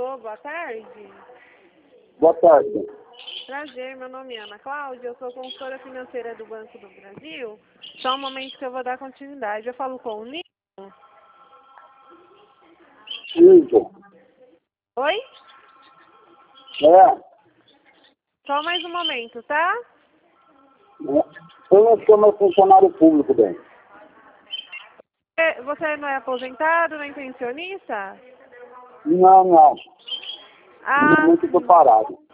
Alô, boa tarde. Boa tarde. Prazer, meu nome é Ana Cláudia, eu sou consultora financeira do Banco do Brasil. Só um momento que eu vou dar continuidade. Eu falo com o Nilson. Isso. Oi? É. Só mais um momento, tá? Eu não sou meu funcionário público, bem. Você não é aposentado, nem pensionista? Não. No Ah, momento eu tô parado.